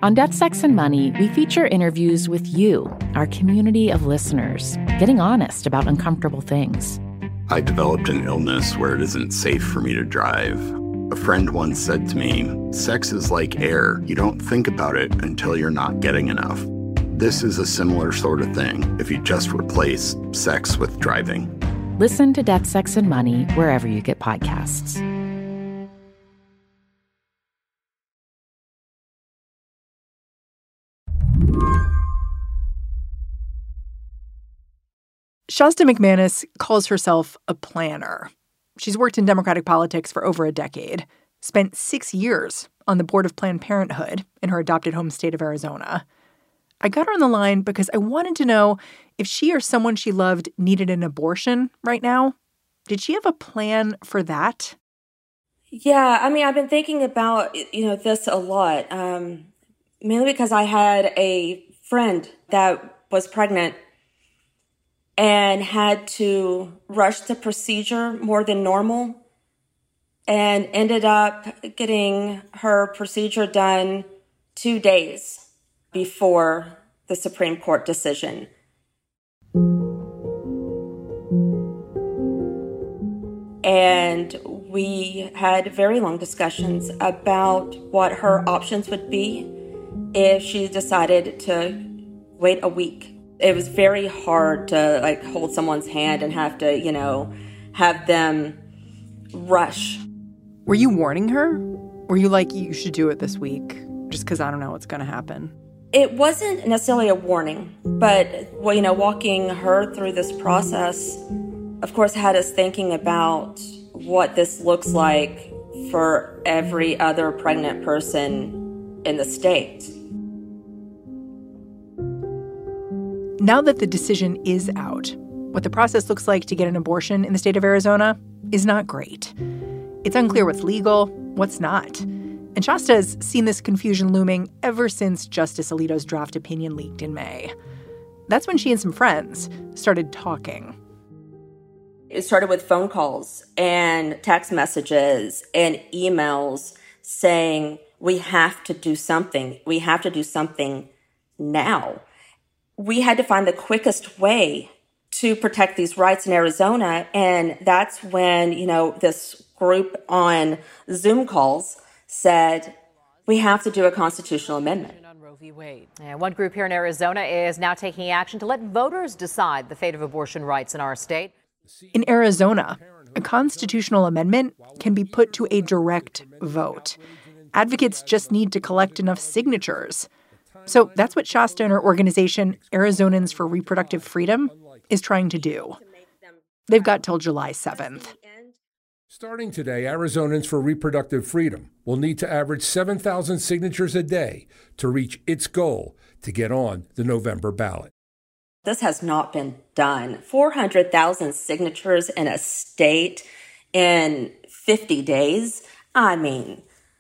On Death, Sex, and Money, we feature interviews with you, our community of listeners, getting honest about uncomfortable things. I developed an illness where it isn't safe for me to drive. A friend once said to me, sex is like air. You don't think about it until you're not getting enough. This is a similar sort of thing if you just replace sex with driving. Listen to Death, Sex, and Money wherever you get podcasts. Shasta McManus calls herself a planner. She's worked in Democratic politics for over a decade, spent 6 years on the board of Planned Parenthood in her adopted home state of Arizona. I got her on the line because I wanted to know if she or someone she loved needed an abortion right now. Did she have a plan for that? Yeah, I mean, I've been thinking about, this a lot, mainly because I had a friend that was pregnant and had to rush the procedure more than normal and ended up getting her procedure done 2 days before the Supreme Court decision. And we had very long discussions about what her options would be if she decided to wait a week. It was very hard to hold someone's hand and have to, have them rush. Were you warning her? Were you like, you should do it this week just because I don't know what's going to happen? It wasn't necessarily a warning, but, walking her through this process, of course, had us thinking about what this looks like for every other pregnant person in the state. Now that the decision is out, what the process looks like to get an abortion in the state of Arizona is not great. It's unclear what's legal, what's not. And Shasta has seen this confusion looming ever since Justice Alito's draft opinion leaked in May. That's when she and some friends started talking. It started with phone calls and text messages and emails saying, we have to do something. We have to do something now. We had to find the quickest way to protect these rights in Arizona. And that's when, this group on Zoom calls said, we have to do a constitutional amendment. And one group here in Arizona is now taking action to let voters decide the fate of abortion rights in our state. In Arizona, a constitutional amendment can be put to a direct vote. Advocates just need to collect enough signatures. So that's what Shasta and her organization, Arizonans for Reproductive Freedom, is trying to do. They've got till July 7th. Starting today, Arizonans for Reproductive Freedom will need to average 7,000 signatures a day to reach its goal to get on the November ballot. This has not been done. 400,000 signatures in a state in 50 days. I mean,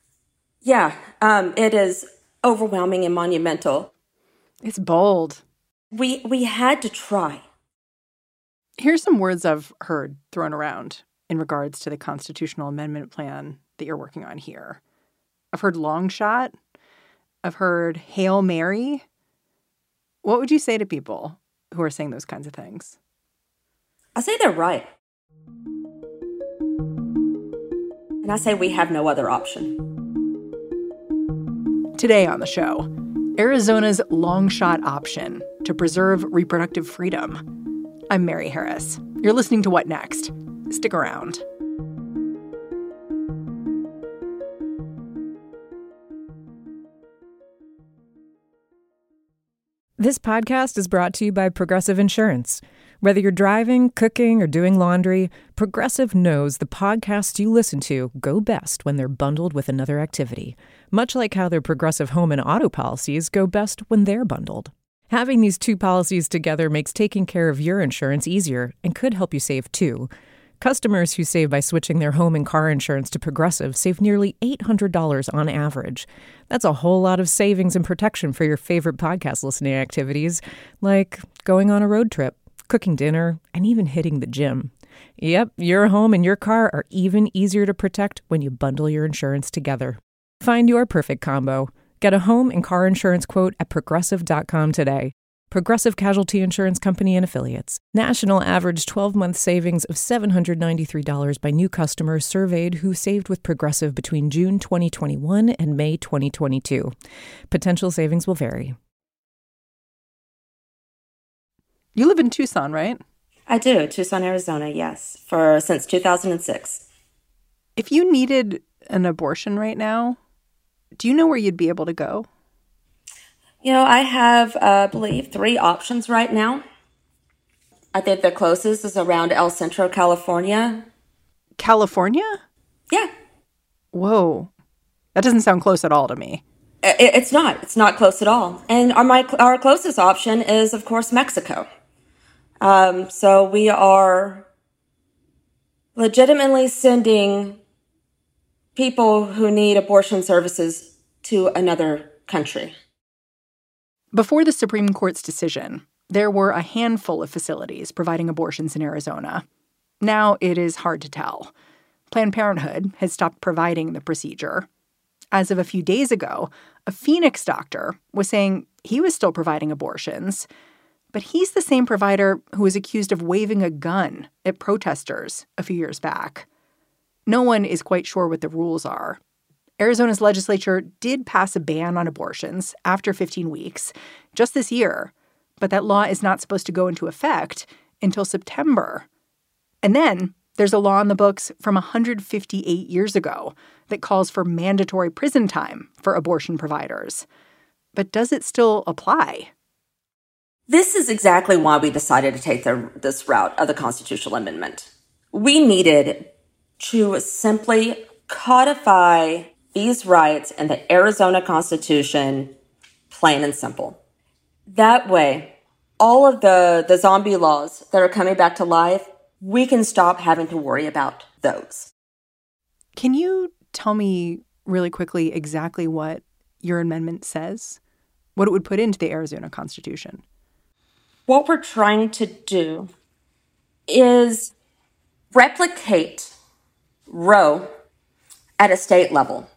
it is overwhelming and monumental. It's bold. We had to try. Here's some words I've heard thrown around in regards to the constitutional amendment plan that you're working on here. I've heard long shot. I've heard Hail Mary. What would you say to people who are saying those kinds of things? I say they're right. And I say we have no other option. Today on the show, Arizona's long shot option to preserve reproductive freedom. I'm Mary Harris. You're listening to What Next? Stick around. This podcast is brought to you by Progressive Insurance. Whether you're driving, cooking, or doing laundry, Progressive knows the podcasts you listen to go best when they're bundled with another activity, much like how their Progressive home and auto policies go best when they're bundled. Having these two policies together makes taking care of your insurance easier and could help you save too. Customers who save by switching their home and car insurance to Progressive save nearly $800 on average. That's a whole lot of savings and protection for your favorite podcast listening activities, like going on a road trip, cooking dinner, and even hitting the gym. Yep, your home and your car are even easier to protect when you bundle your insurance together. Find your perfect combo. Get a home and car insurance quote at Progressive.com today. Progressive Casualty Insurance Company and Affiliates. National average 12-month savings of $793 by new customers surveyed who saved with Progressive between June 2021 and May 2022. Potential savings will vary. You live in Tucson, right? I do. Tucson, Arizona, yes, since 2006. If you needed an abortion right now, do you know where you'd be able to go? You know, I have, I believe, 3 options right now. I think the closest is around El Centro, California. California? Yeah. Whoa. That doesn't sound close at all to me. It's not. It's not close at all. And our closest option is, of course, Mexico. So we are legitimately sending people who need abortion services to another country. Before the Supreme Court's decision, there were a handful of facilities providing abortions in Arizona. Now it is hard to tell. Planned Parenthood has stopped providing the procedure. As of a few days ago, a Phoenix doctor was saying he was still providing abortions, but he's the same provider who was accused of waving a gun at protesters a few years back. No one is quite sure what the rules are. Arizona's legislature did pass a ban on abortions after 15 weeks just this year, but that law is not supposed to go into effect until September. And then there's a law in the books from 158 years ago that calls for mandatory prison time for abortion providers. But does it still apply? This is exactly why we decided to take this route of the constitutional amendment. We needed to simply codify these rights in the Arizona Constitution, plain and simple. That way, all of the zombie laws that are coming back to life, we can stop having to worry about those. Can you tell me really quickly exactly what your amendment says? What it would put into the Arizona Constitution? What we're trying to do is replicate Roe at a state level.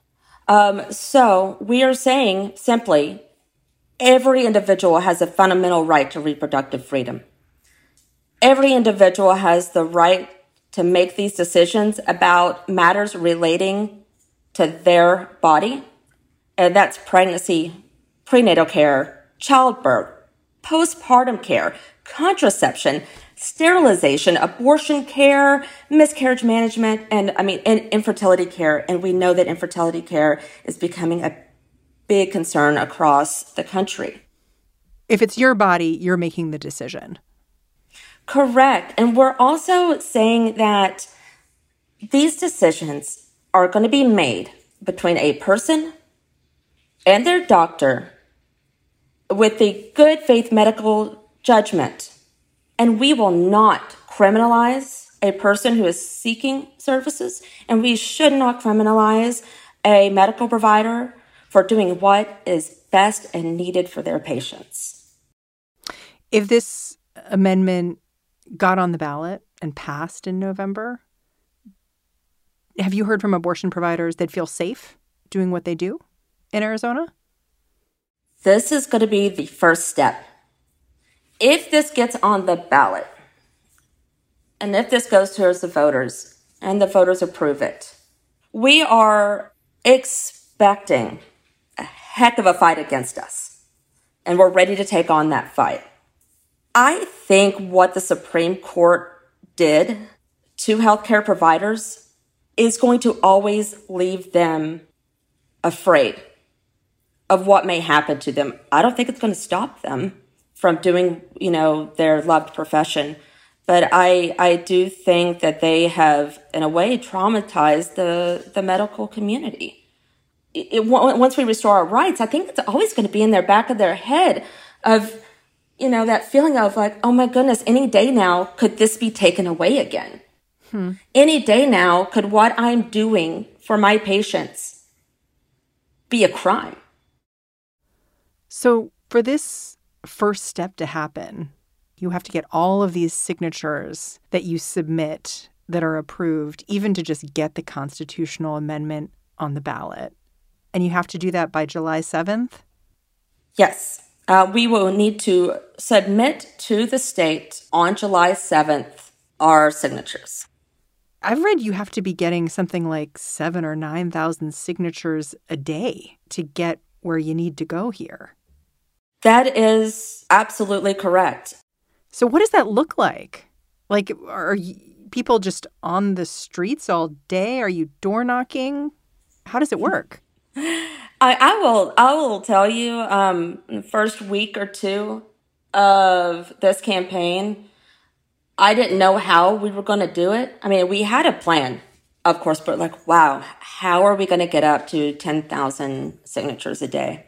So we are saying simply, every individual has a fundamental right to reproductive freedom. Every individual has the right to make these decisions about matters relating to their body. And that's pregnancy, prenatal care, childbirth, postpartum care, contraception, sterilization, abortion care, miscarriage management, and infertility care. And we know that infertility care is becoming a big concern across the country. If it's your body, you're making the decision. Correct. And we're also saying that these decisions are going to be made between a person and their doctor with the good faith medical judgment. And we will not criminalize a person who is seeking services, and we should not criminalize a medical provider for doing what is best and needed for their patients. If this amendment got on the ballot and passed in November, have you heard from abortion providers that feel safe doing what they do in Arizona? This is going to be the first step. If this gets on the ballot, and if this goes towards the voters, and the voters approve it, we are expecting a heck of a fight against us. And we're ready to take on that fight. I think what the Supreme Court did to healthcare providers is going to always leave them afraid of what may happen to them. I don't think it's going to stop them from doing, their loved profession. But I do think that they have, in a way, traumatized the medical community. Once we restore our rights, I think it's always going to be in their back of their head of, that feeling of like, oh my goodness, any day now could this be taken away again? Any day now could what I'm doing for my patients be a crime? So for this first step to happen, you have to get all of these signatures that you submit that are approved, even to just get the constitutional amendment on the ballot. And you have to do that by July 7th? Yes. We will need to submit to the state on July 7th our signatures. I've read you have to be getting something like 7,000 or 9,000 signatures a day to get where you need to go here. That is absolutely correct. So what does that look like? Like, are people just on the streets all day? Are you door knocking? How does it work? I will tell you, the first week or two of this campaign, I didn't know how we were going to do it. I mean, we had a plan, of course, but like, wow, how are we going to get up to 10,000 signatures a day?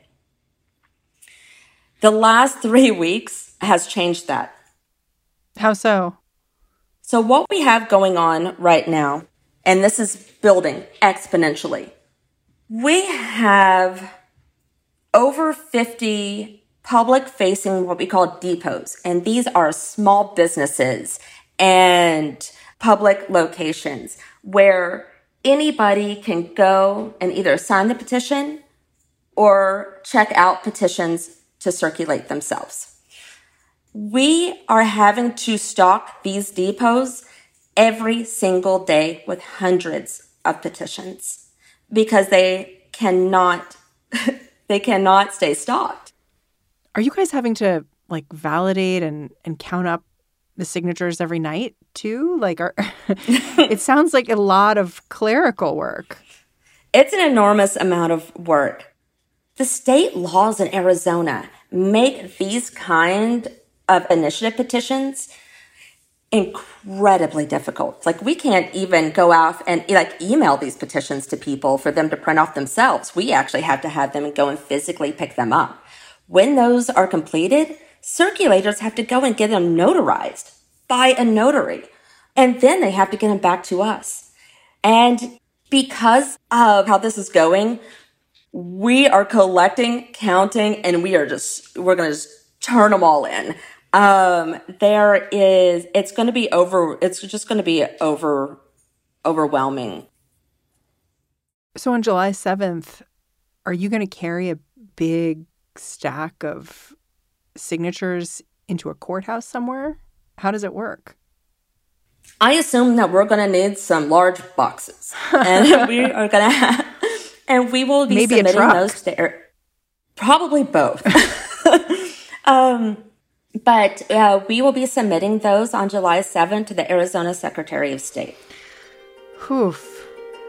The last 3 weeks has changed that. How so? So what we have going on right now, and this is building exponentially, we have over 50 public-facing, what we call depots. And these are small businesses and public locations where anybody can go and either sign the petition or check out petitions to circulate themselves. We are having to stock these depots every single day with hundreds of petitions because they cannot stay stocked. Are you guys having to like validate and count up the signatures every night too? Like, it sounds like a lot of clerical work. It's an enormous amount of work. The state laws in Arizona make these kind of initiative petitions incredibly difficult. Like, we can't even go out and email these petitions to people for them to print off themselves. We actually have to have them go and physically pick them up. When those are completed, circulators have to go and get them notarized by a notary. And then they have to get them back to us. And because of how this is going, we are collecting, counting, and we're going to just turn them all in. It's just going to be overwhelming. So on July 7th, are you going to carry a big stack of signatures into a courthouse somewhere? How does it work? I assume that we're going to need some large boxes, and we are going to and we will be maybe submitting those to probably both. But we will be submitting those on July 7th to the Arizona Secretary of State. Oof.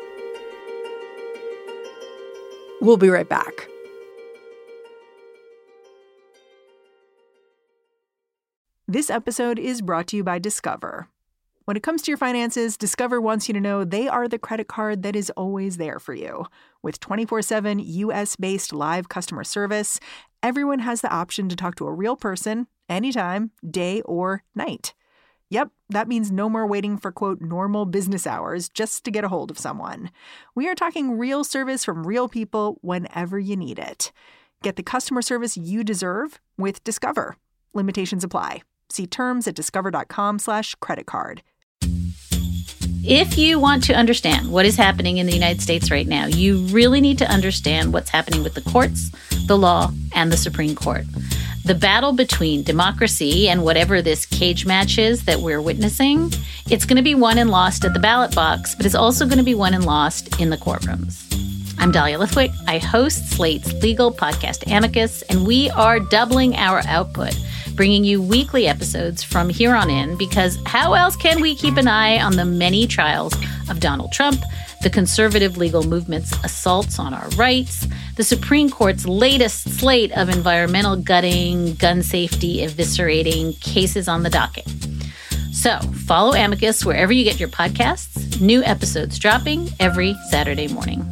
We'll be right back. This episode is brought to you by Discover. When it comes to your finances, Discover wants you to know they are the credit card that is always there for you. With 24/7 U.S.-based live customer service, everyone has the option to talk to a real person anytime, day or night. Yep, that means no more waiting for, quote, normal business hours just to get a hold of someone. We are talking real service from real people whenever you need it. Get the customer service you deserve with Discover. Limitations apply. See terms at discover.com/creditcard. If you want to understand what is happening in the United States right now, you really need to understand what's happening with the courts, the law, and the Supreme Court. The battle between democracy and whatever this cage match is that we're witnessing, it's going to be won and lost at the ballot box, but it's also going to be won and lost in the courtrooms. I'm Dahlia Lithwick. I host Slate's legal podcast Amicus, and we are doubling our output, bringing you weekly episodes from here on in, because how else can we keep an eye on the many trials of Donald Trump, the conservative legal movement's assaults on our rights, the Supreme Court's latest slate of environmental gutting, gun safety eviscerating cases on the docket. So follow Amicus wherever you get your podcasts. New episodes dropping every Saturday morning.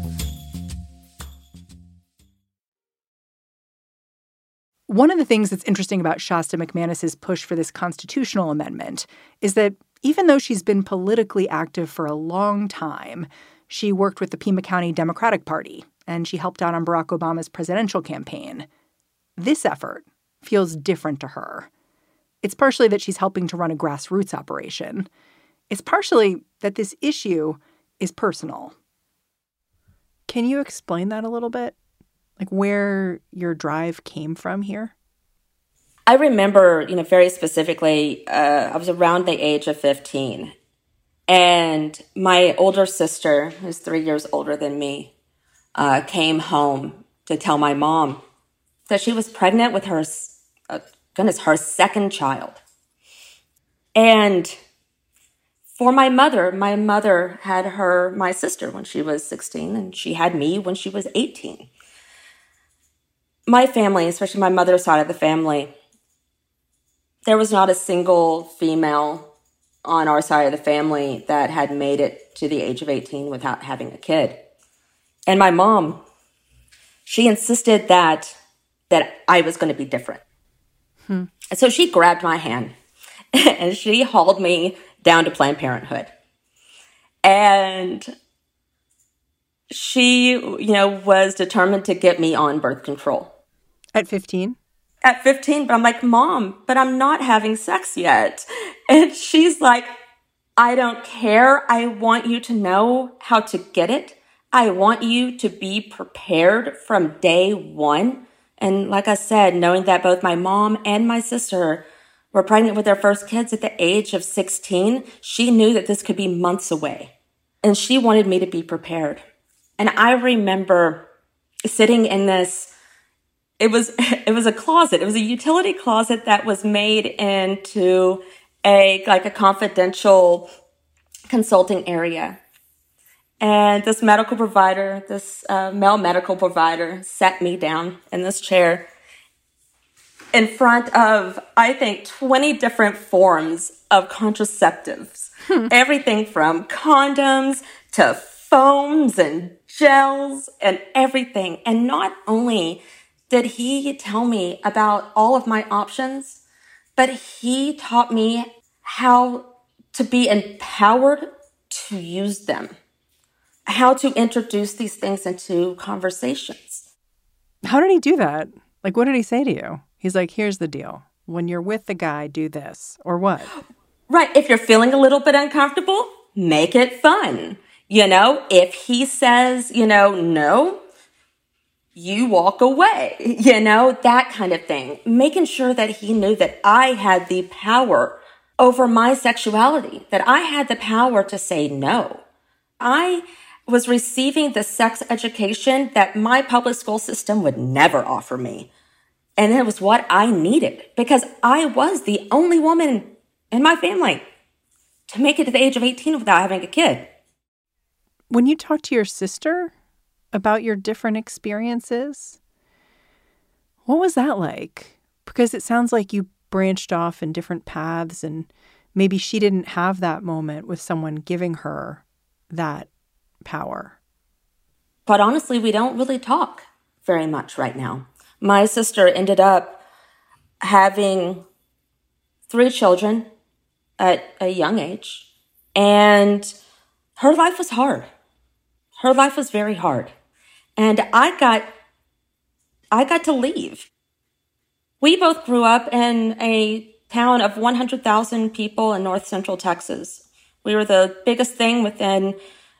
One of the things that's interesting about Shasta McManus's push for this constitutional amendment is that even though she's been politically active for a long time, she worked with the Pima County Democratic Party and she helped out on Barack Obama's presidential campaign. This effort feels different to her. It's partially that she's helping to run a grassroots operation. It's partially that this issue is personal. Can you explain that a little bit? Like where your drive came from here? I remember, very specifically, I was around the age of 15. And my older sister, who's 3 years older than me, came home to tell my mom that she was pregnant with her second child. And for my mother had my sister when she was 16, and she had me when she was 18. My family, especially my mother's side of the family, there was not a single female on our side of the family that had made it to the age of 18 without having a kid. And my mom, she insisted that I was going to be different. And so she grabbed my hand and she hauled me down to Planned Parenthood. And she, was determined to get me on birth control. At 15? At 15, but I'm like, Mom, but I'm not having sex yet. And she's like, I don't care. I want you to know how to get it. I want you to be prepared from day one. And like I said, knowing that both my mom and my sister were pregnant with their first kids at the age of 16, she knew that this could be months away. And she wanted me to be prepared. And I remember sitting in this, it was a closet. It was a utility closet that was made into a confidential consulting area. And this medical provider, male medical provider, sat me down in this chair in front of, I think, 20 different forms of contraceptives. Everything from condoms to foams and gels and everything. And not only did he tell me about all of my options, but he taught me how to be empowered to use them, how to introduce these things into conversations. How did he do that? Like, what did he say to you? He's like, here's the deal. When you're with the guy, do this, or what? Right. If you're feeling a little bit uncomfortable, make it fun. If he says, no, you walk away, that kind of thing. Making sure that he knew that I had the power over my sexuality, that I had the power to say no. I was receiving the sex education that my public school system would never offer me. And it was what I needed because I was the only woman in my family to make it to the age of 18 without having a kid. When you talk to your sister about your different experiences, what was that like? Because it sounds like you branched off in different paths and maybe she didn't have that moment with someone giving her that power. But honestly, we don't really talk very much right now. My sister ended up having 3 children at a young age, and her life was hard. Her life was very hard. And I got to leave. We both grew up in a town of 100,000 people in north central Texas. We were the biggest thing within,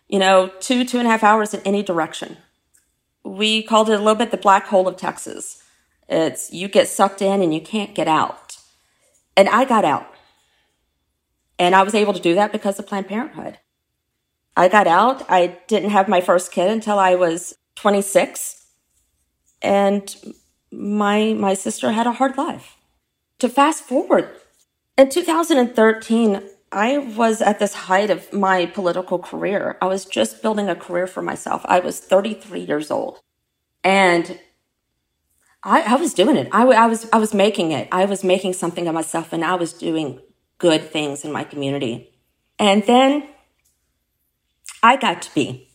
2.5 hours in any direction. We called it a little bit the black hole of Texas. It's you get sucked in and you can't get out. And I got out. And I was able to do that because of Planned Parenthood. I got out. I didn't have my first kid until I was 26. And my sister had a hard life. To fast forward, in 2013, I was at this height of my political career. I was just building a career for myself. I was 33 years old. And I was doing it. I was making it. I was making something of myself, and I was doing good things in my community. And then I got to be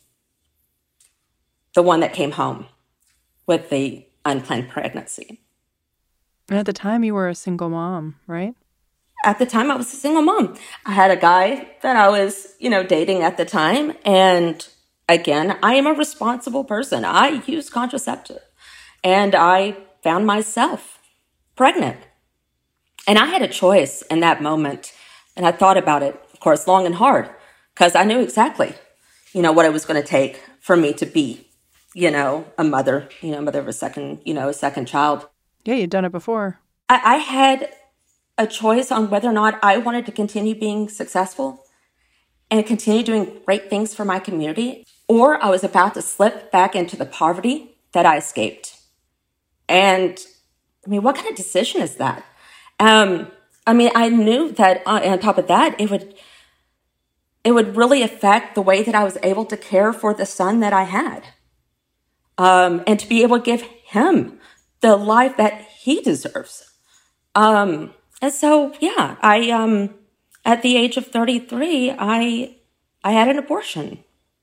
the one that came home with the unplanned pregnancy. And at the time, you were a single mom, right? At the time, I was a single mom. I had a guy that I was, dating at the time. And again, I am a responsible person. I use contraceptive. And I found myself pregnant. And I had a choice in that moment. And I thought about it, of course, long and hard, because I knew exactly, what it was going to take for me to be a mother, mother of a second child. Yeah, you'd done it before. I had a choice on whether or not I wanted to continue being successful and continue doing great things for my community, or I was about to slip back into the poverty that I escaped. And what kind of decision is that? I knew that on top of that, it would really affect the way that I was able to care for the son that I had. And to be able to give him the life that he deserves. And so, yeah, at the age of 33, I had an abortion.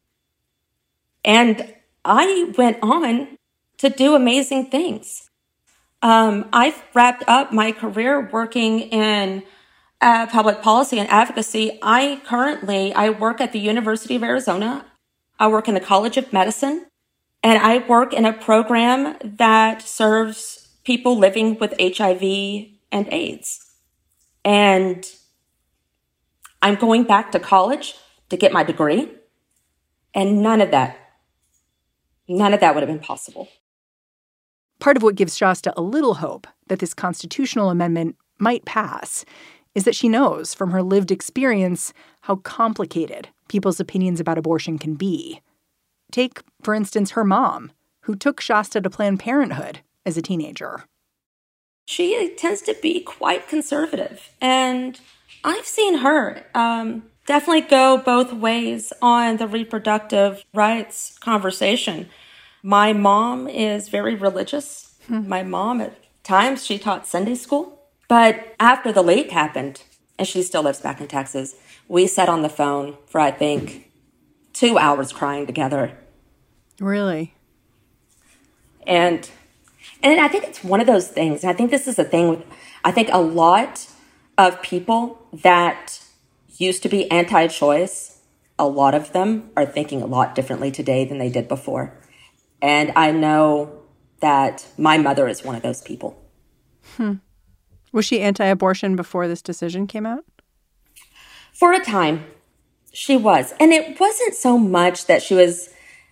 And I went on to do amazing things. I've wrapped up my career working in public policy and advocacy. I work at the University of Arizona. I work in the College of Medicine. And I work in a program that serves people living with HIV and AIDS. And I'm going back to college to get my degree. And none of that would have been possible. Part of what gives Shasta a little hope that this constitutional amendment might pass is that she knows from her lived experience how complicated people's opinions about abortion can be. Take, for instance, her mom, who took Shasta to Planned Parenthood as a teenager. She tends to be quite conservative, and I've seen her definitely go both ways on the reproductive rights conversation. My mom is very religious. My mom, at times, she taught Sunday school. But after the leak happened, and she still lives back in Texas, we sat on the phone for, I think, 2 hours crying together. Really? And I think it's one of those things, and I think this is a thing with, I think a lot of people that used to be anti-choice, a lot of them are thinking a lot differently today than they did before. And I know that my mother is one of those people. Was she anti-abortion before this decision came out? For a time, she was. And it wasn't so much that she was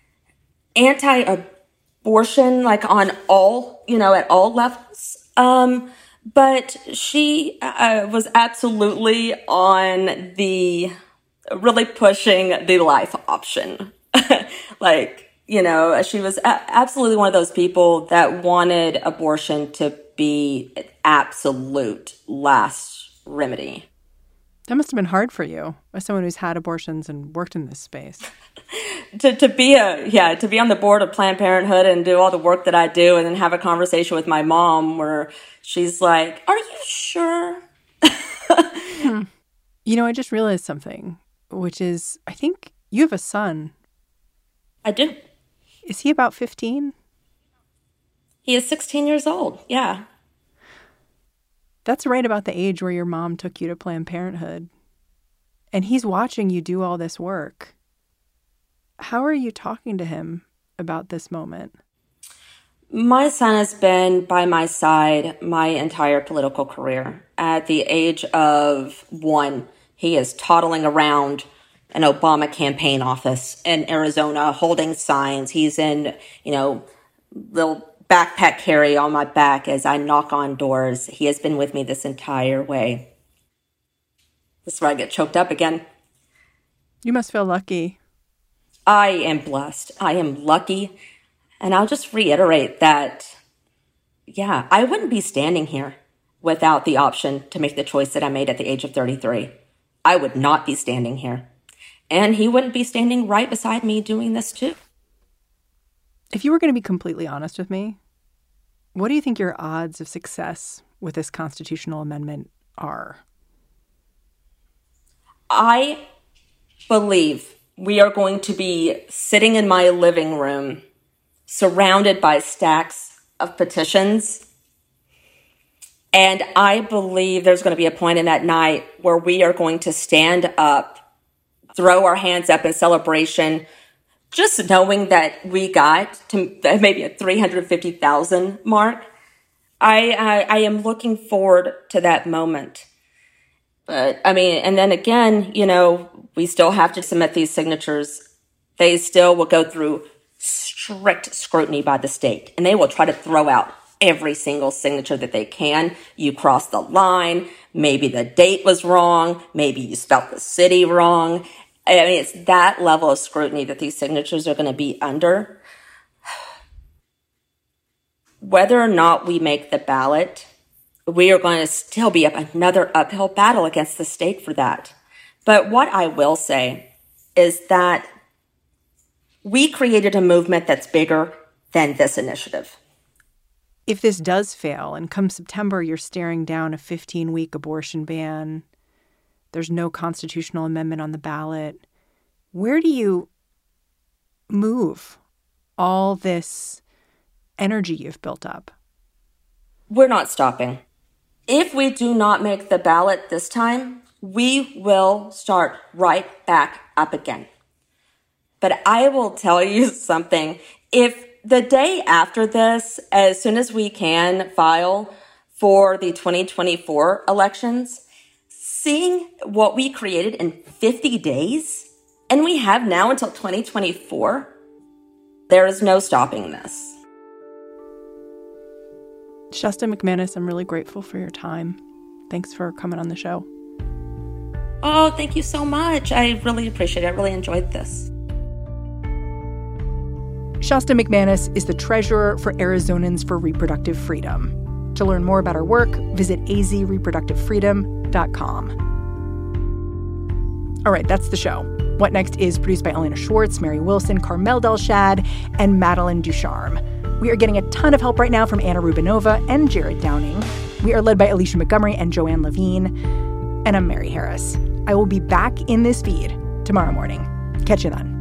anti-abortion, like on all, at all levels. But she was absolutely on the, really pushing the life option. She was absolutely one of those people that wanted abortion to be an absolute last remedy. That must have been hard for you, as someone who's had abortions and worked in this space. to be on the board of Planned Parenthood and do all the work that I do, and then have a conversation with my mom where she's like, "Are you sure?" I just realized something, which is, I think you have a son. I do. Is he about 15? He is 16 years old. Yeah. That's right about the age where your mom took you to Planned Parenthood. And he's watching you do all this work. How are you talking to him about this moment? My son has been by my side my entire political career. At the age of 1, he is toddling around an Obama campaign office in Arizona holding signs. He's in, little backpack carry on my back as I knock on doors. He has been with me this entire way. This is where I get choked up again. You must feel lucky. I am blessed. I am lucky. And I'll just reiterate that, I wouldn't be standing here without the option to make the choice that I made at the age of 33. I would not be standing here. And he wouldn't be standing right beside me doing this too. If you were going to be completely honest with me, what do you think your odds of success with this constitutional amendment are? I believe we are going to be sitting in my living room, surrounded by stacks of petitions. And I believe there's going to be a point in that night where we are going to stand up, throw our hands up in celebration, just knowing that we got to maybe a 350,000 mark. I am looking forward to that moment. But and then again, we still have to submit these signatures. They still will go through strict scrutiny by the state, and they will try to throw out every single signature that they can. You crossed the line. Maybe the date was wrong. Maybe you spelled the city wrong. I mean, it's that level of scrutiny that these signatures are going to be under. Whether or not we make the ballot, we are going to still be up another uphill battle against the state for that. But what I will say is that we created a movement that's bigger than this initiative. If this does fail and come September, you're staring down a 15-week abortion ban, there's no constitutional amendment on the ballot, where do you move all this energy you've built up? We're not stopping. If we do not make the ballot this time, we will start right back up again. But I will tell you something. If the day after this, as soon as we can file for the 2024 elections, seeing what we created in 50 days, and we have now until 2024, there is no stopping this. Shasta McManus, I'm really grateful for your time. Thanks for coming on the show. Oh, thank you so much. I really appreciate it. I really enjoyed this. Shasta McManus is the treasurer for Arizonans for Reproductive Freedom. To learn more about her work, visit azreproductivefreedom.com. All right, that's the show. What Next is produced by Elena Schwartz, Mary Wilson, Carmel Delshad, and Madeline Ducharme. We are getting a ton of help right now from Anna Rubinova and Jared Downing. We are led by Alicia Montgomery and Joanne Levine. And I'm Mary Harris. I will be back in this feed tomorrow morning. Catch you then.